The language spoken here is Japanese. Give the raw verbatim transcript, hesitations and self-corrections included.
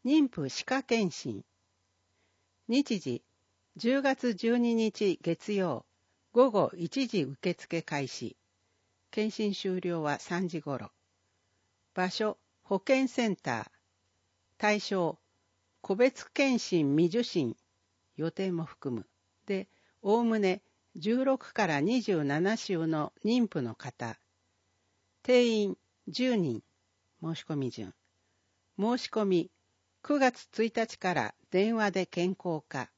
妊婦歯科検診。日時、じゅうがつじゅうににち月曜、午後いちじ受付開始。検診終了はさんじごろ。場所、保健センター。対象、個別検診未受診、予定も含む。で、おおむねじゅうろくからにじゅうななしゅうの妊婦の方。定員じゅうにん。申し込み順。申し込み、くがつついたちから電話で健康課。